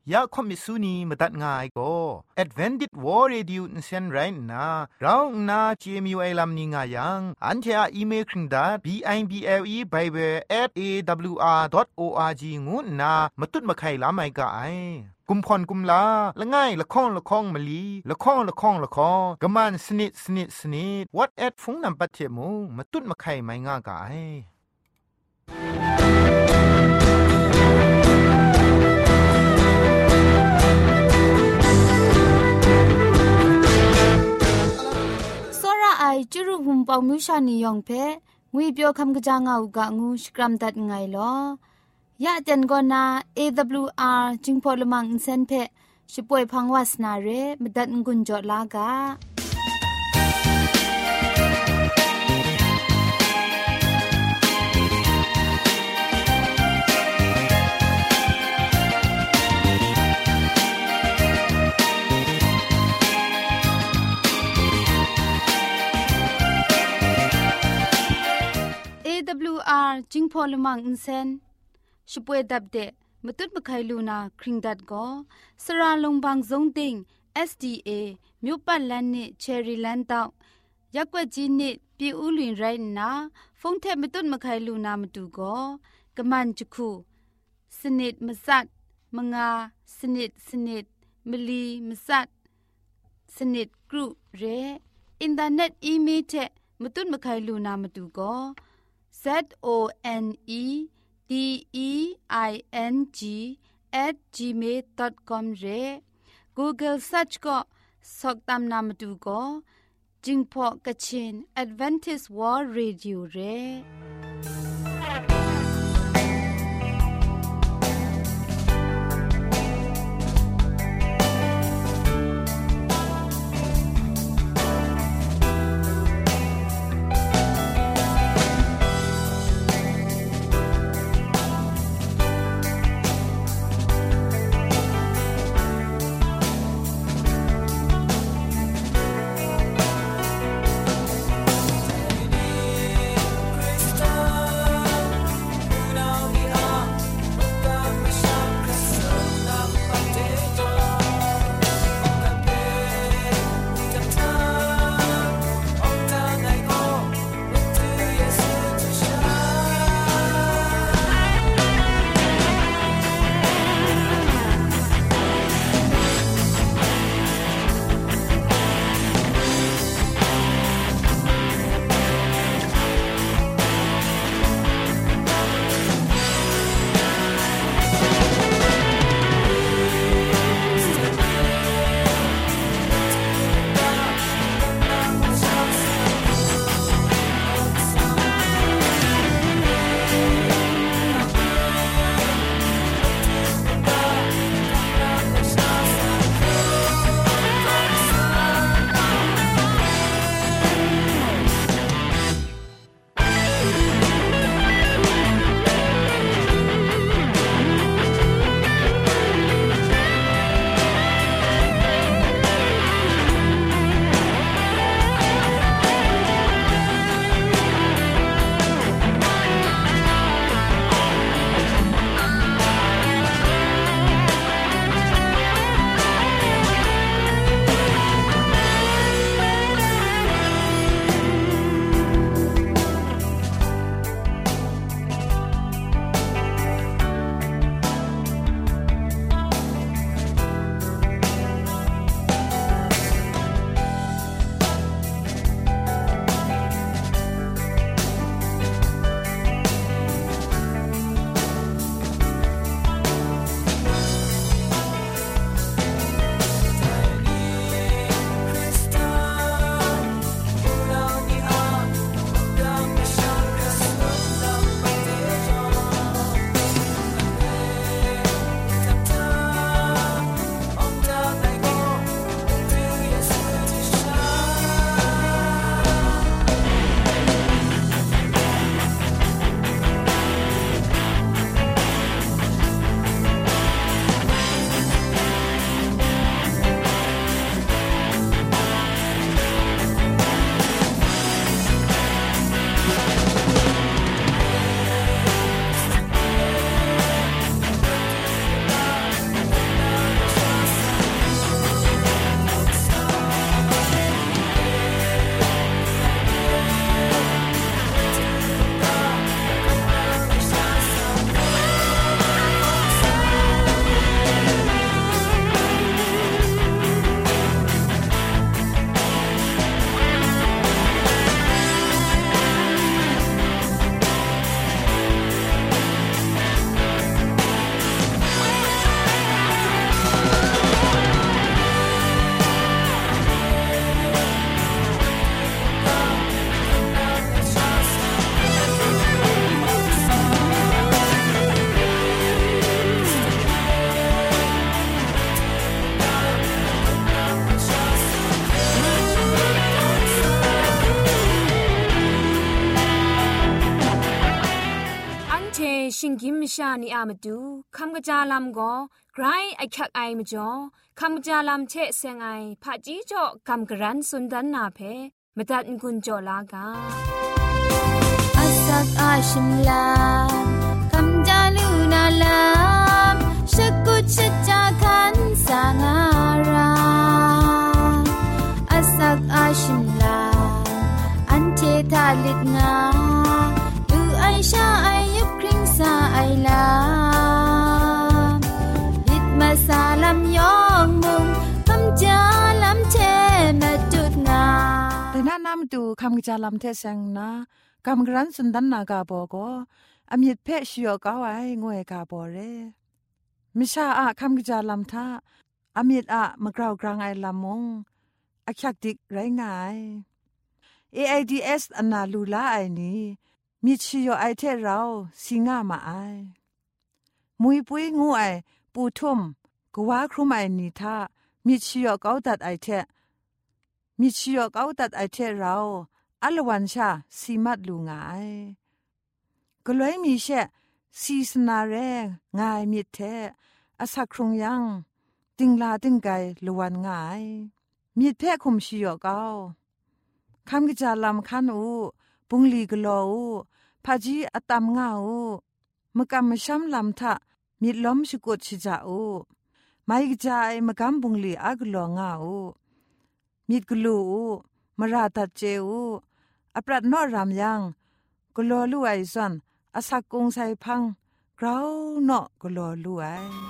ยาคอมิสุนีมตัดง่ายก็ Advented War Radio นเซนไรนะเราหน้า CMU ไอลัมนิงายังอันเทออีเมลคิงดา bible@awr.org งูนะมาตุ้ดมาไข่ลาไม่กะไอกุมพรกุมลาละง่ายละข้องละข้องมะลีละข้องละข้องละข้องกะมันสนิดสนิดสนิด what at ฟงนำปัจเจมูมาตุ้ดมาไข่ไม่ง่ากะไอไอจุรุภุมปองมิวชานียองเพงุยเปียวคำกะจางเอากะงูสกรัมดัดไงลอยะจันกอนา AWR จิงพอลมังอินเซนเพช่วยพังวาสนาเรมดัดงุนจอลากาAWR จิงพอลมังอินเซนช่วยดับเดะมตุดมะไคลูนาคริงดัดก็สระลงบางซงติง SDA မြို့ပတ်လန်းနစ်ချယ်ရီလန်းတောက်ရက်ွက်ကြီးနစ်ပြည်ဦးလွင်ရိုင်းနာဖုန်ထက်မတုတ်မခိုင်လူနာမတူကောကမန်ချခုစနစ်မစတ်မငါစနစ်စနစ်မလီမစတ်စနစ်ဂရုရဲအင်တာနက်အီးမေးလ်ထက်မတုတ်မခိုင်လူနာမတူကော ZONEDEING@gmail.com เร Google search ก็สอกตามนามดูก็จิงพอกะชิน Adventist World Radio เรชิงกิมชานีอามาดูคำกระจาลำก็ไกรไอคักไอมาจ่อคำกระจาลำเชะเซงไอผาจีจ่อคำกระรันสุนดันนาเพมาตัดกุญจ่อลากาอาสักอาชิมลาคำจาลูนาลามชะกุชะจาคันสางาราอาสักอาชิมลาอันเททาลิดงาดูไอชาไอยุบคริงซาไอลาลิดมาซาลำยองมุงคำจาลำเทมาจุดงาแต่น่านำดูคำจาลำเทเซงนะกำกรันสุนดันนากาโบโกอมิดเพชยอกาวไองวยกาโบเรมิชาอะคำกจาลำทาอมิดอะมะกราวกลางไอลำมงอักยักดิกไรงาย AIDS อนาลูลาไอนี้มิชยอไอเทเราสิงามาไอมุยปุยงูไอปูทุ่มกว่าครุมไอนี้ทามิชยอกาวตัดไอเทมิชยอกาวตัดไอเทเราอลวันชาสีมัดลูงายก็เลยมีเชะซีสนาแรงงายมิดแทอาศักครงยังติงลาติงไกลวันงายมิดแพะคุมชิโยกเอาคำกจาลำคันอูปุงลีกโลอูพาจีอตามงาอูมกำมช้ำลำทะมิดล้มชกุดชิจาอูไม่กจายมกำปุงลีอักโลงาอูมิดกลูอูมราตัดเจอูอปรัดนอรามยังกลัวลู่ไอซันอาศักกงไซพังกราวเนาะกลัวลู่ไอ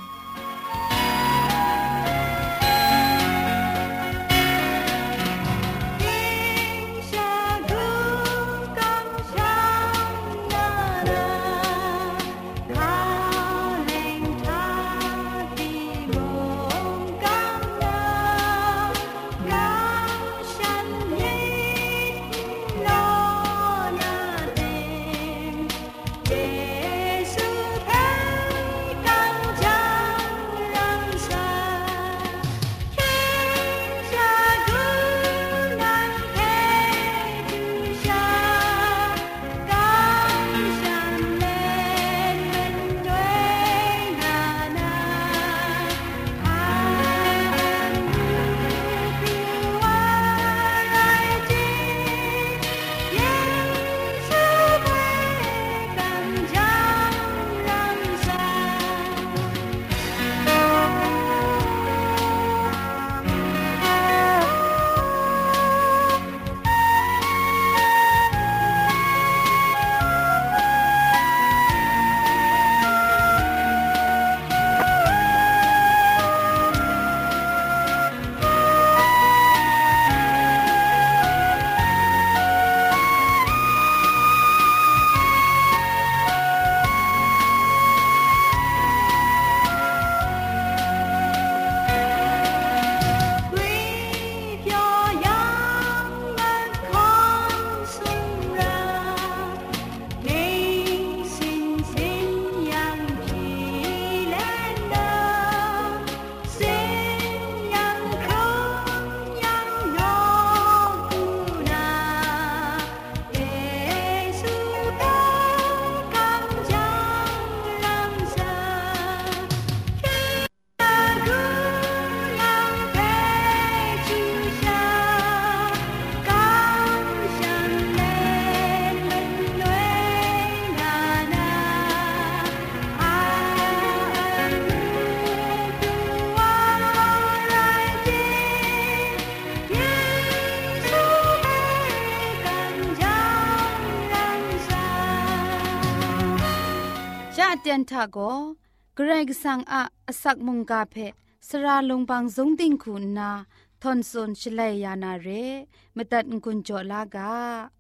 เตียนทาโกเกรกสังอะสักมุงกาเพสระลงบางสงติงคุณนาทอนซนชลัยยานาเรมตัดกุญจลากา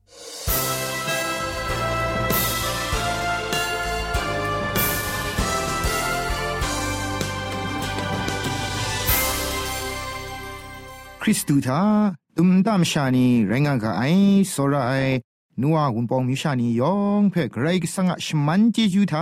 คริสตูทาตุมตามชานีแรงงานกับไอโซระไอนัวหุ่นปองมิชานียองเพ่ไกรกสังะชมันเจจูทา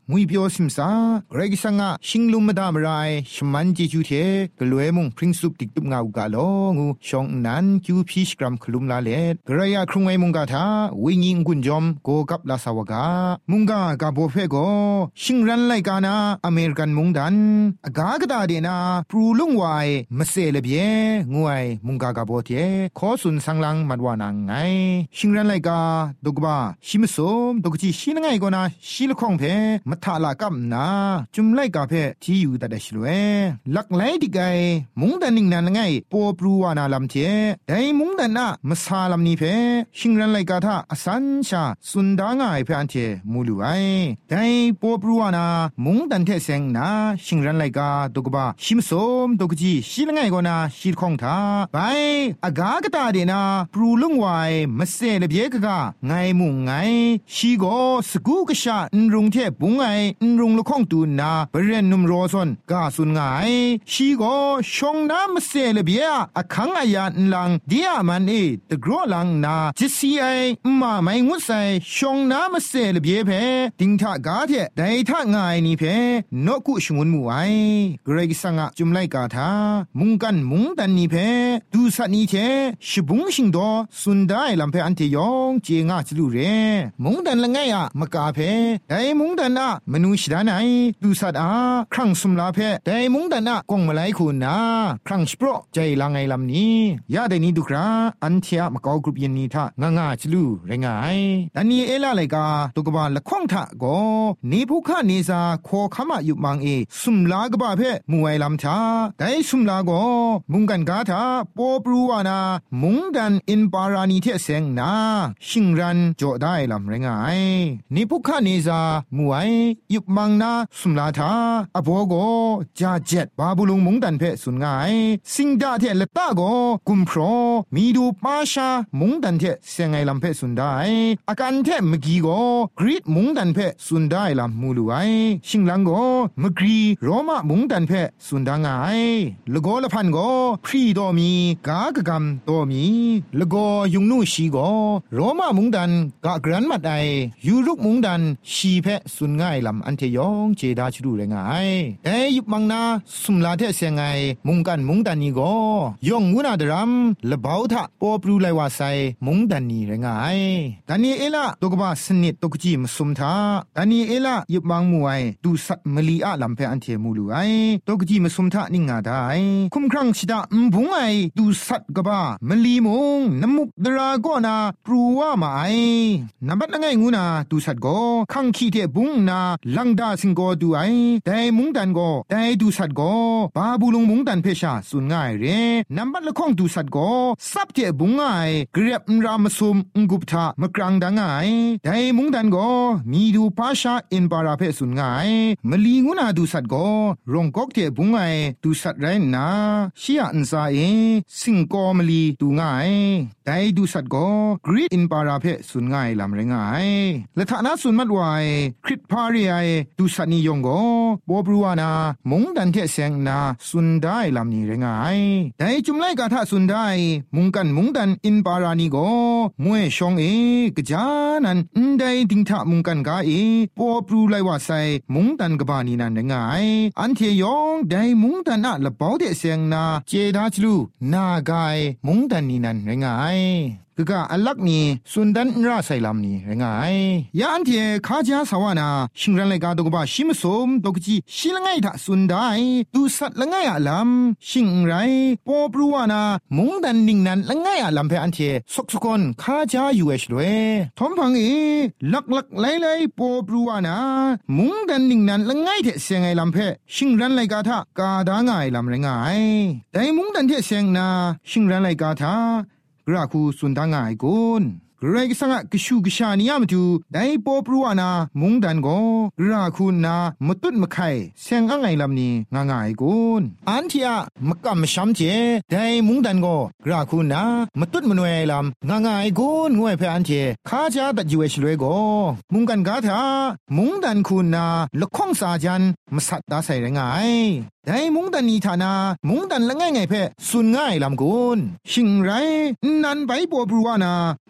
งุยเปียวซิมซาเรกิสังะชิงลุมมะดามรายชมันจิจูเทกะลวยมุงพริ้งซุปติกตุบงาวกาโลงูชองนันคิวพีชกรัมคลุมลาเลกระยะครุงไอมุงกาทาวิญิงกุนจอมโกกับลาสาวกามุงกากาโบเฟโกชิงรันไลกานาอเมริกันมุงดันอากากตาเดนาปรูลุงไวมะเซเลเบียงวยมุงกากาโบเทขอสุนสังลังมัดวานังไงชิงรันไลกาดกบาชิมสมดกจิชินไงกอนาชิลคองเพมะทาลากัมนาจุมไลกาเพที่อยู่ตะเดชลเวลักไลดิไกมุงดันนิงนันไงปอปรูวานาลัมเทไดมุงดันนะมะซาลัมนีเพชิงรันไลกาทาอสันชาสุนดางไอเพอันเทมูลูไอไดปอปรูวานามุงดันเทเซงนาชิงรันไลกาดกบาชิมสมดกจิชิลไงกอนาชิลคองทาไปอากากตาเดนาปรูลุงไวมะเซเลเบียกะไงมุงไงชีโกสกูกะชาอุนรุงเทปุงไงอุนรุงละข้องตูนาเบรนนุมโรซอนกาสุนไงชีโกชงน้ำมะเสเลเบียอะคังอายานลังเดียมันเอตะกรอลังนาจิซีไอมาไม่งุไซชงน้ำมะเสเลเบียเพติงทากาเทไดทาง่ายนี่เพนอกุชงุนมูไอเกรกสังะจุมไลกาทามุงกันมุงดันนี่เพดูสันนี่เทชิบุงชิงโดสุนได้ลำเพอันเทยองเจงาจลูเรมุงดันละไงอะมะกาเพไดมุงดันอะมนุษย์ดานไอดูสัตอาครั้งสุมลาเพไดมุงดันอะกงมาไลคุณนาครั้งสโปรใจละไงลำนี้ยาไดนี้ดูคราอันเทียมะกอกรุปยันนี้ทางาจลูเรงายดันนี้เอลาไลกาตุกบาละข้องทะโกนีผู้ข้านีซาโคขมายุมังเอสุมลากบาเพมวยลำทาไดสุมลาโกมุงกันกาทาปอปรูวานามุงดันอินปารานีเทเซงนาชิงรันโจได้ลำเรงายนิพุคาเนซามวยยุบมังนาสุมลาทาอโบโกจาเจ็ดบาบุลุงมุงดันเพสุนงายสิงดาเทเลตาโกกุมโพรมีดูปาชามุงดันเทเซงไงลำเพสุนได้อาการเทมกีโกกรีดมุงดันเพสุนได้ลำมูลูไอชิงลังโกมกรีโรมามุงดันเพสุนดางายละโกละพันโกพรีโดมีกากะกัมโตมีละโกยุงนูชีโกโรมามุงดันกะกรันมัดไอยูรุกมุงดันชีเพสุนง่ายลำอันเทยองเจดาชรูเรงายแต่ยุบมังนาสุมลาเทเซงไงมุงกันมุงดันนี้ก็ยองงูนาดรัมละเบาทะปอปรูไลวาไซมุงดันนี้เรงายดันนี้เอละตกบาสนิดตกจีมสุมทาดันนี้เอละยุบมังมวยดูสัตมลีอะลำเพอันเทมูลูไอตกจีมสุมทานิงาได้คุมครั้งชิดาบุงไอดูสัตกบามลีมงน้ำมุกดราก็นาปรูว่ามาไอน้ำบัดละไงงูนาดูสัตก็ขังขี้เทบุงนาลังดาสิงก็ดูไอแต่มุงดันก็แต่ดูสัตก็บาบูลงมุงดันเพชาสุนง่ายเรน้ำบัดละข้องดูสัตก็ซับเทบุงไอเกรียบรามสุมกุบทามกรังดังไงแต่มุงดันก็มีดูปาชาอินปาราเพสุนง่ายมลีงูนาดูสัตก็รงกอกเทบุงไอดูสัตไรนาชียอันซาเอสิงก็มลีดูง่ายแต่ดูสัตก็กรีดอินปาราเพสุนง่ายลำเรงายและฐานะสุนมัดไวคริตพารีไอดูสัตนิยงก็บอบรัวนามุงดันเทเซงนาสุนได้ลำนี้เรงายแต่จุมไลกาทะสุนได้มุงกันมุงดันอินปารานีก็มวยชองเอกจานันได้ดิงทะมุงกันกาเอปอบรูไลว่าไซมุงดันกบานีนันเรงายอันเทยองได้มุงดันอะละเปาเทเซงนาเจดาจลูนากายมุงดันนีนันเรงายกะอลักนี่สุนดันราไซลำนี่ไงยาอันเทข้าจ้าสวานาชิงรันเลยกาตกบ้าชิมสมตกจีชิลไงถ้าสุนได้ดูสัตละไงอะลำชิงไรปอปรัวนามุงดันนิงนันละไงอะลำเพอันเทสกสกอนข้าจ้าอยู่เอชด้วยทอมพังลักไลปอปรัวนามุงดันนิงนันละไงเทเสียงไงลำเพชิงรันเลยกาท่ากาดาไงลำไงแต่มุงดันเทเสียงนาชิงรันเลยกาท่ากราคูสุนทางายกุนกรกสังะกชูกชานิยามตูไดปอปรัวนามุงดันโกกราคูนามตุดมะไข่เซงอ่างไงลำนี้ง่ายกุนอันที่อะมะกำมะช้ำเจไดมุงดันโกกราคูนามตุดมะนวยลำง่ายกุนงวยเพออันเจข้าจ้าตัดอยู่เอชเลยโกมุงกันกาถามุงดันคูนาละข้องสาจันมะสัตตาใส่ไงแต่มุงดันนีฐานามุงดันละง่ายเพสุนง่ายลำกุนชิงไรนันไปปอปรัวนามุงดัน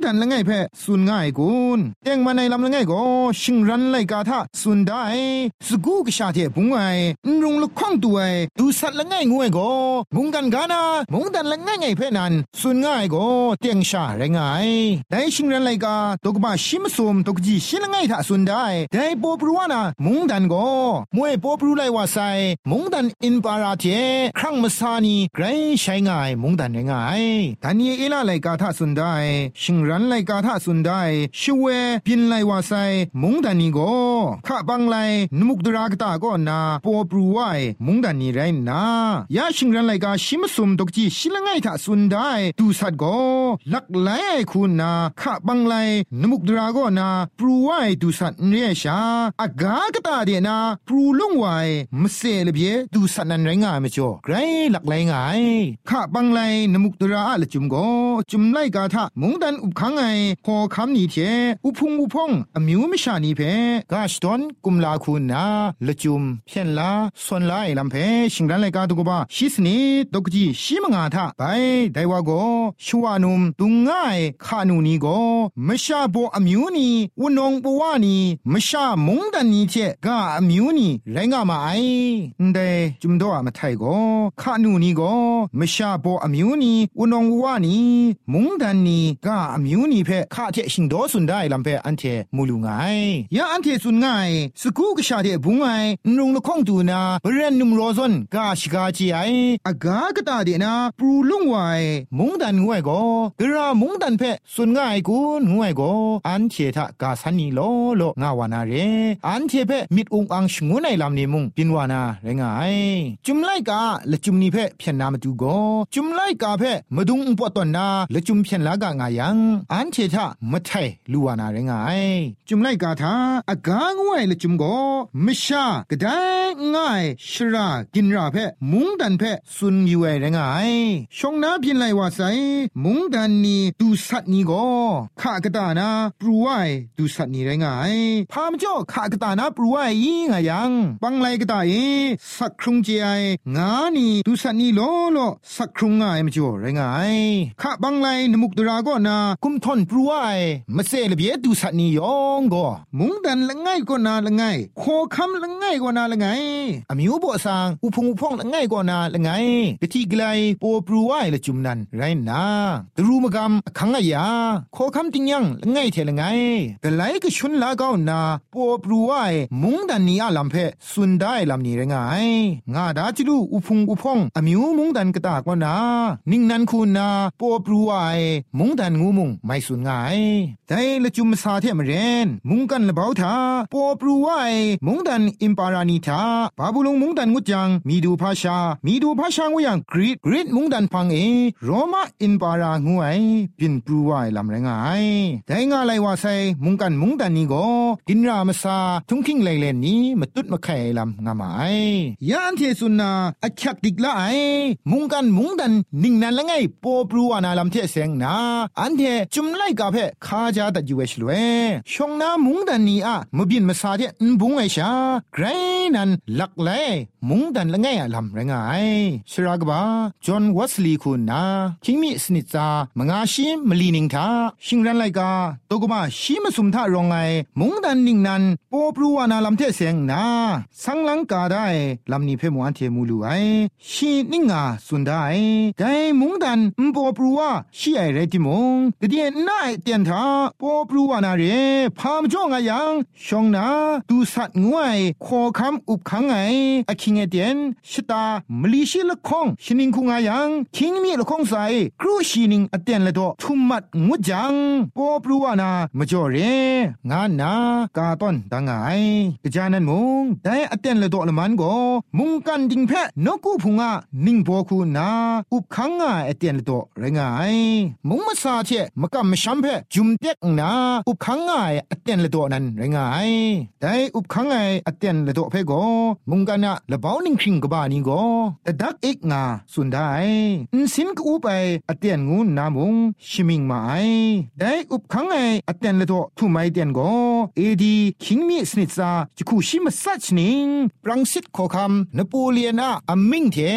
ดันละไงเพ่สุนง่ายกุนเตียงมาในลำละไงก็ชิงรันไลกาทะสุนได้สกูกชาเทปุงไอรุงลุกข้องตัวไอดูสัตละไงงวยก็มุงกันกานามุงดันละไงไงเพ่นันสุนง่ายก็เตียงชาไรงายได้ชิงรันไลกาตกบ้าชิมซุมตกจีชิละไงทะสุนได้ได้ปอปรูวานามุงดันก็มวยปอปรูไลว่าไซมุงดันอินปาราเทครั้งมาซานีไกรใช้ง่ายมุงดันง่ายทันยีเอลาไลกาทะสุนได้ชิงรันไลกาทะสุนได้ชิเวพินไลว่าไซมุงดันนี้ก็ข้าบังไลนมุกดรากตาก็นาปอปรูไวมุงดันนี้ไรนายาชิงรันไลกาชิมซุมตกจีชิละไงทะสุนได้ดูสัตก็ลักไลคุณนาข้าบังไลนมุกดราก็นาปรูไวดูสัตเรียชาอากากตาเดนาปรูลงไวมเสลเบียดูสัตนันไรงายมจ่อไกรหลักไลงายข้าบังไลนมุกดราละจุมก็จุมไลกาทะมุงดันอุบขังไงพอคำนี้เทอุพุงอุพงอมิวมิชานีเพกาชตอนกุมลาคุณนาละจุมเพียนลาส่วนลายลำเพชิงรันไลกาตุกบะชิสนีตกจีชิมงาทะไปไดวาโกชัวนุมตุงง่ายขานูนีโกมชาโบอมิวนีวนองปวานีมชามุงดันนี้เทกาอมิวนีไรงามาไอเดจุมโดอะมาไทโกขานูนีโกมชาโบอมิวนีวนองวานีมุงดันนีกาอมิวนีเพข้าเทชิงโดสุนได้ลำเพอันเทมูลุงไงยาอันเทสุนไงสกูกชาเทบุงไงนุงละข้องตูนาเบรนนุมโรซอนกาชิกาจีไออากากตาเดนาปรูลุงไวมุงดันงวยโกกระมุงดันเพสุนง่ายกูงวยโกอันเททะกาสันนีโลโลงาวานาเรอันเทเพมิดองอังชงูในลำนี้มุงปินวานาเรงไงจุมไลกาละจุมนี้เพเพียนนามาดูโกจุมไลกาเพมาดุงอุปตอนนาละจุมเพียนลากางายังอันเททะมาไทลูวานาเรงไงจุมไลกาทาอากางวยละจุมโกมิชากระไดง่ายชรากินราเพมุงดันเพสุนยูเอเรงไงชงนาพินไลวาไซมุงดันนีดูสัตนีโกข้ากระตานาปรูไวดูสัตนีไรงไงพามจ่อข้ากระตานาปรูไวยิงายังบังไลกระตาเอสักครุงเจไองานีดูสัตนีโลโลสักครุงง่ายมจ่อไรงไงข้าบังไลนมุกดราก็นากุมทนปรูไวมาเซลเบียดูสัตนียองโกมุงดันละไงก็นาละไงโคคำละไงก็นาละไงอมิวบ่ซางอุพงอุพงละไงก็นาละไงกะทิไกลโปปรูไวละจุมนันไรนาตรูมกำขังอะยาโคคำติงยังละไงเทละไงกะไลก็ชุนลาก้าวนาโปปรูไวมุงดันนี้อะลำเพสุนได้ลำนี้ละไงงาดาจิลูอุพงอุพงอมิวมุงดันกะตากว่านานิ่งนันคูนาโปปรูไวมุงดันงูมุงไม่สุนไงแต่ละจุมซาเทมเรนมุงกันละเบาทาโปปรูไวมุงดันอิมปารานิทาบาบุลงมุงดันงุจังมีดูภาษางวยังกรีดมุงดันพังเอโรมาอินปารางวยปินปรูไวลำแรงไงแต่งาไลว่าไซมุงกันมุงดันนี้ก็กินรามซาทุ่งคิงไลเลนนี้มาตุดมาไข่ลำงามไอยานเทสุนาอัจฉริกละไอมุงกันมุงดันนิ่งนันละไงโปปรูวานาลำเทเสงนาอันเทจุมไลกาเพคาจาตัดยูเวชลเวชงนามุงดันนี้อะมบินมาซาเทนบุงไอชาไกรนันลักไลมุงดันละไงอะลำแรงไงชรากบาจอห์นวัสลีคุณนาคิงมีสนิจามงาชิมลีนิงทาชิงรันไลกาตกมาชิมสุมทารองไงมุงดันนิงนันโปปรูวานาลำเทเสงนาสังลังกาได้ลำนี้เพมวันเทมูลูไอชีนิงาสุนได้ไกมุงดันโปปรูวาชีไอเรติมงกะเดียนนาไอเตียนทาโปปรูวานาเรพามจ่องายังชองนาดูสัตงวยขอคำอุบขังไงอคิงเอเตียนชตามลีชิละคงชินิงคุงายังคิงมีละคงใส่ครูชินิงอเตียนละโตทุมมัดงุจังโปปรูวานามาจ่อเรงานนากาต้นดังไงกะจานันมุงได้อเตียนละโตละมันโกมุงกันดิงเพนกูพุงานิงโปคูนาอุบขังงาอเตียนละโตไรงายมุงมาซาเทมกำมชัมเพจุมเต็กนาอุบขังงาอเตียนละโตนั้นไรงายได้อุบขังงาอเตียนละโตเพโกมุงกันนะละเบานิงคิงกบานิโกแต่ดักเอกงาสุนได้สินกูไปอเตียนงูนามุงชิมิงมาไอได้อุบขังไออเตียนละโตทุไมเตียนโกเอดีคิงมีสนิทซาจิคูชิมสัชนิงปรังสิตขอคำนโปเลียนาอมิงเท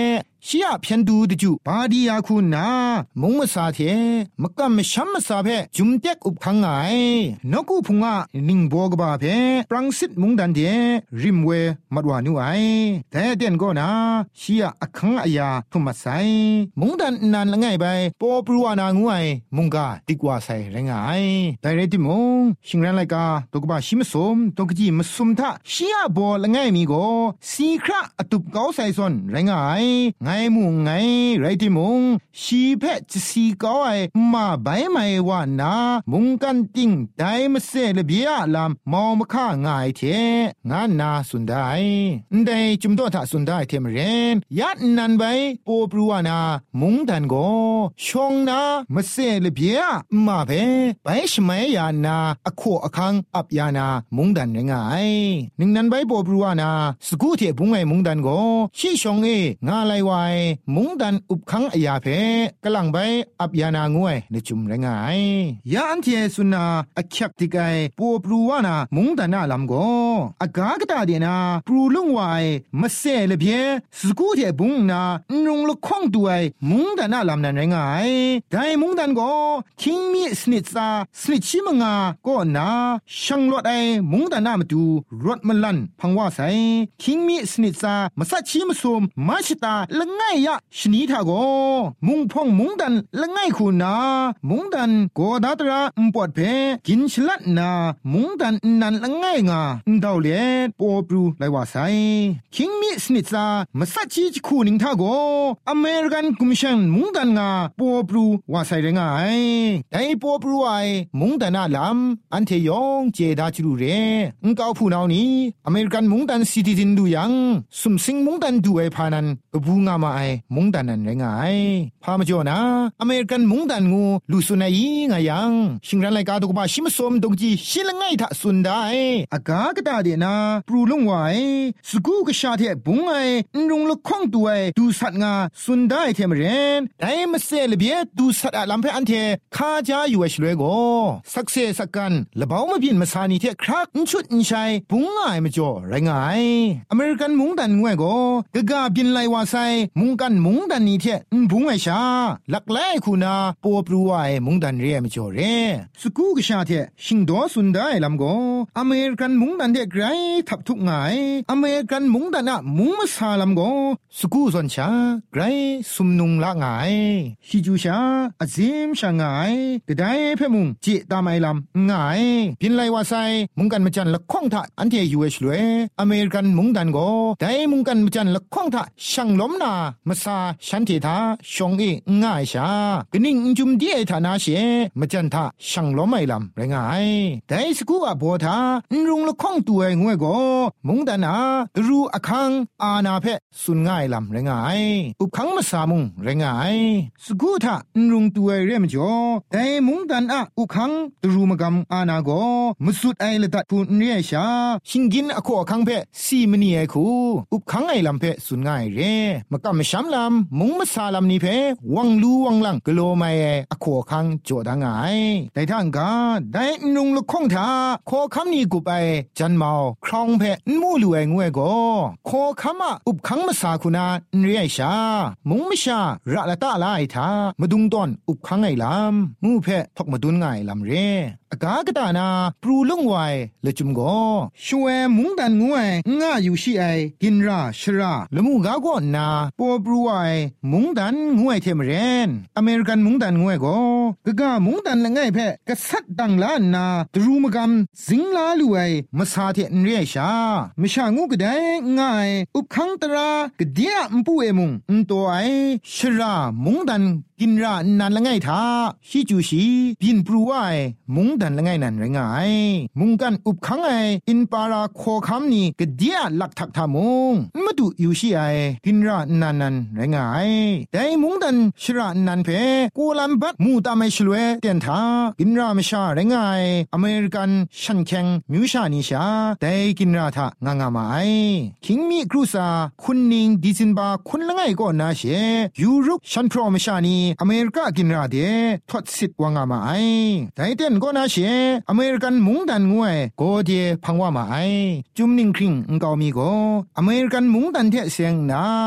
ชียเพียนดูดิจูบาดียาคุณนามงมสาเทมกะมชัมมสาเพจุมเต็กอุบคังไงนกูพุงะนิงโบกบาเพปรังสิตมุงดันเดริมเวมัดวานูไอแต่เด่นก็นาชียอคังอายาทุมัดไซมุงดันนันละไงไปปอปรัวนางูไอมุงกาติกว่าไซแรงไงแต่เรติมงชิงรันไลกาตกบาชิมสมตกจีมสุมทะชียบอละไงมีโกสีคระอตุบเกาไซซอนแรงไงไงมุงไงไรติมงชีเพจสีเกาไอมาใบไม่ว่านามุงกันติงไดมเซเลเบียลามมอมค่าง่ายเทงานนาสุนได้ได้จุมโตทะสุนได้เทมเรนยัดนันไปโปปรัวนามุงดันโกชงนามเซเลเบียมาเพไปชมัยยานาอโคอคังอับยานามุงดันไงนึงนันไปโปปรัวนาสกูเทบุงไอมุงดันโกชิชงเองาไลไวมุงดันอุบคังอยาเพกลังไปอับยานางวยในจุมไรงายยาอันเทสุนาอคักติไกโปปรัวนามุงดันนาลำโกอากากตาเดนาปรูลุงไวมเซเลเบียสกูเทบุงนานุงลคงตัวมุงดันนาลำนันไรงายได้มุงดันโกคิงมีสนิทซาสนิทชิมงาก็นาช่างลดไอมุงดันนามาดูรถมันลันพังว่าไซคิงมีสนิทซามาสัชิมซุมมาชิตาละง่ายยะชนิทาโกมุงพงมุงดันละง่ายคุณนามุงดันโกดาตราปวดเพกินฉลัดนามุงดันนันละง่ายงาดาวเลปอปรูไลว่าไซคิงมีสนิทซามาสัชิจคูนิงทาโกอเมริกันกุมชันมุงดันงาปอปรูว่าไซเรงไอไดปอปรูไอมุงดันนาลำอันเทยองเจดาจรูเรอุงกาวผู้นาวนี้อเมริกันมุงดันซิติซินดูยังสุมสิงมุงดันดูไอพานันกบูงามาไอมุงดันนันไรงายพามาจ่อนะอเมริกันมุงดันงูลูสุนัยงายังชิงรันไลกาตกบาชิมสมตกจีชิลง่ายทะสุนได้อากากตาเดนะปรูลงไวสกูกชาเทบุงไอนุงละข้องตัวไอดูสัตงาสุนได้เทมเรนไดมเซเลเบียดูสัตอะลำเพอันเทคาจาอยู่ไอชลวยโกสักเซสักกันละเบามาบินมาสานีเทครักชุดชัยบุงไอมาจ่อไรงายอเมริกันมุงดันงวยโกกะกาบินไลวาไซมุงกันมุงดันนี้เทบุงไอชาลักไลคูนาปอปรูไอมุงดันเรียมจ่อเรสกูกชาเทชิงดอสุนได้ลำโกอเมริกันมุงดันเทไกรทับทุกไงอเมริกันมุงดันอะมุงมาซาลำโกสกูซอนชาไกรสุมนุงละไงฮิจูชาอซิมชาไงกะไดเพมุงจิตามไอลำไงบินไลวาไซมุงกันมาจันละข้องทะอันเทยูเอชเลยอเมริกันมุงดันโกไดมุงกันมาจันละข้องทะช่างล้มนามาซาฉันเทธาชงเอง่ายชากนิ่งจุมดีไอธานาเชมาจันทะช่างล้มไอลำไรงายแต่สกูอะโบธารุงละข้องตัวไองวยโกมุงดันนารูอคังอานาเพสุนง่ายลำไรงายอุบคังมาสามุงไรงายสกูทะรุงตัวเรียมจ่อแต่มุงดันอะอุคังตรูมกำอานาโกมสุดไอละตัดพูนเรียชาชิงกินอโคอคังเพสีมณีไอคูอุบคังไอลำเพสุนง่ายเรมกำมชามลำมุงมาซาลำนี้เพวังลูวังลังกโลไมอโคอคังจ่อดังไงแต่ทางกาได้นุงละข้องทาขอคำนี้กูไปจันเมาครองเพมูลูไองวยโกขอคำอุบคังมาซาคุณาเรียชามุงมชาระละตาลายทามาดุงตอนอุบคังไอลำมูเพทกมาดุนไงลำเรอากากตานาปรูลุงไวละจุมโกช่วยมุงดันงวยง่าอยู่ชีไอกินราชราละมูกาโกนาปอปรูไอมุงดันงวยเทมเรนอเมริกันมุงดันงวยโกกะกามุงดันละง่ายเพกะสัดดังลานาตรูมกำสิงลาลูไอมาซาเทนเรียชามชางูกะไดง่ายอุบคังตรากะเดียมปูเอมุงอุนโตไอชรามุงดันกินรานันละง่ายทาชิจูชีบินปรูไอมุงดันละง่ายนันไรงายมุงกันอุบคังไออินปาราโคคำนี้กะเดียลักทักทามุงมาดูอยู่ชีไอกินรานันไรงายแต่มุงดันชรานันเพกูลัมบัดมูตามไอชลเวเตียนทากินรามชาไรงายอเมริกันชันแข็งมิวชานิชาแต่กินราทางางามาไอคิงมีครูซาคุณนิงดิซินบาคุณละง่ายก็นาเชยูรุปชันพรอมชานีอเมริกากินราเดทอดสิทธิ์วางามาไอแต่เต้นก็น่าเชอเมริกันมุงดันงวยโกเดพังว่ามาไอจุมนิงคริงงกามีโกอเมริกันมุงดันเทเสียงนารุ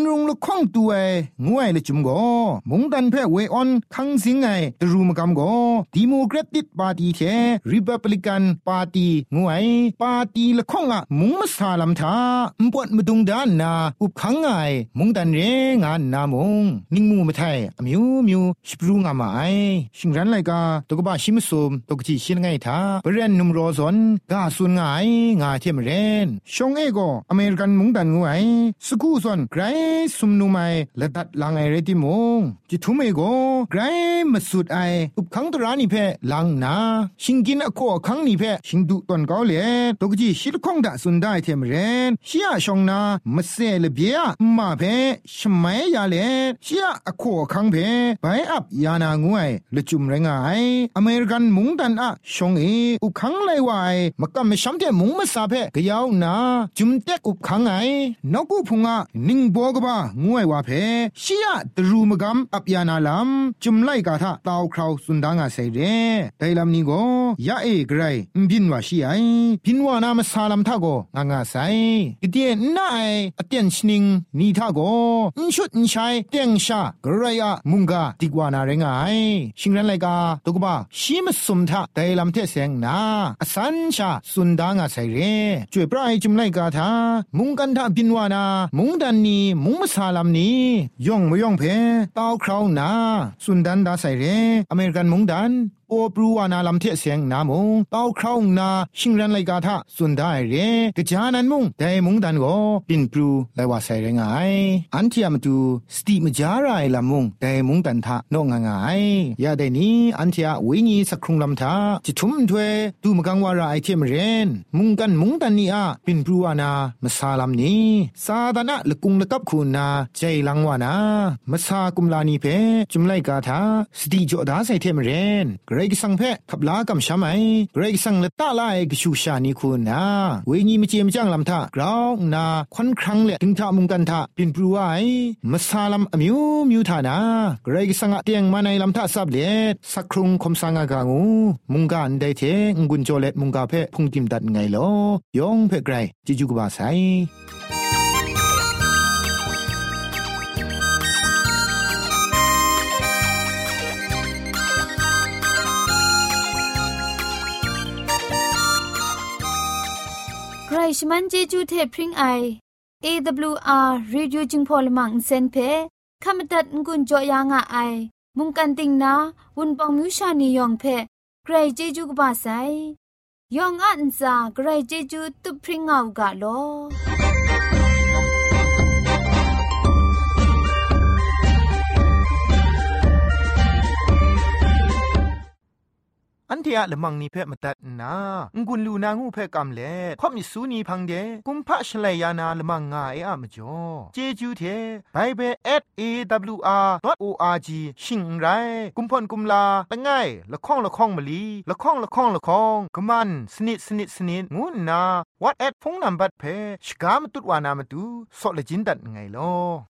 รุงละข้องตัวงวยละจุมโกมงดันเพ่เวออนคังสิงไงตรูมกำโกดิโมแครติกปาร์ตี้เทริพับลิกันปาร์ตี้งวยปาร์ตี้ละข้องอะมุงมาซาลัมทาปวดมาดุงดานนาอุบขังไงมงดันเรงานนามงนิ่งมูมาไทยอมิวมิวชิบรุงอามาไอชิงรันไลกาตกบ้าชิมซุมตกจีชินไงทาเปรนนุมโรซอนกาสุนไงงาเทมเรนชงเอโกอเมริกันมงดันงวยสกูซอนไกรซุมนุไมละตัดลางไอเรติมงจิทุเมโกไกรมาสุดไออุบขังตรานิเพลางนาชิงกินอโคขังนิเพชิงดุตอนเกาเลตกจีชิลคงดะสุนได้เทมเรนเชียชงนามาเซเลเบียมาเพชมัยยาเลเชียอโคขังเพไปอับยานางวยละจุมเรงไออเมริกันมุงดันอะชงเออุบขังไลวายมกะมะชัมเตมุงมะซาเพกะยาวนาจุมเตกอุบขังไอนกุพุงะนิงโบกบางวยวาเพเชียตรูมกำอับยานาลัมจุมไลกาทะตาวคราวสุนดางาไซเรไดลัมนิโกยาเอไกรบินวาชีไอบินวานามะซาลัมทะโกงาไซกะเตียนนาไออะเตียนชนิงนีทะโกอินชุดอินชัยเตียงชากะไรอะมุงกาติกวานาเรงไอชิงรันไลกาตกบะชีมสุมทะไดลัมเทเซงนาอสันชาสุนดางาไซเรจ่วยปรายจุมไลกาทามุงกันทะบินวานามุงดันนีมุงมะซาลัมนีย่องมะย่องเพตาวคราวนาสุนดันดาไซเรอเมริกันมุงดันโอปรูวานาลัมเทเสียงนามงตาวคราวนาชิงรันไลกาทะสุนได้เรกะจานันมุงไดมุงดันโกปินปรูไลวาไซเรงายอันที่มตูสติมจารายละมุงไดมุงดันทะนองงายยาไดนี้อันที่วิญีสักครุงลำทาจิทุมถวยดูมกังวาราไอเทมเรนมุงกันมุงดันนี่อะปินปรูวานามะซาลัมนี้ซาดานะละกุงละกับคูนาใจลังวานามะซากุมลานีเพจุมไลกาทาสติจอดาไซเทมเรนเกรกสังเพขับลากำช้ำไอเกรกสังละตาลายกชูชานีคุณนาเวงีมเจมจังลำทากราวนาควันครั้งเละถึงทามุงกันทาปินปรูไอมาซาลัมอมิวมิวทานาเกรกสังเตียงมาในลำทาซับเล็ดสักครุงคมสังกางูมุงกันได้เทงกุนโจเล็ดมุงกาเพพุงติมดัดไงลอยองเพไกรจิจุกบาไซใครชมันเจจูเทพริงไอ AWR Radio จึงพอลมังเซนเพขมตัดงุนจอยางอไอมุงกันติงนาวุนปองมิวชานียองเพใครเจจูกบาไซยองอันซาใครเจจูตุพริงเอากะโลอันเทียละมังนิเพ่มาตัดนางุนลูนางูเพ่กำเล่ข่อมิสูนีพังเดกุมพะชเลยานาละมังงาเออะมจ่อเจจูเทไบเบิล@awr.org ชิงไรกุมพ่นกุมลาละง่ายละข้องละข้องมะลีละข้องละข้องละข้องกะมันสนิดสนิดสนิดงูนา WhatsApp พงนัมบัดเพ่ชกามตุดวานามตุซอเลจินดัดไงลอ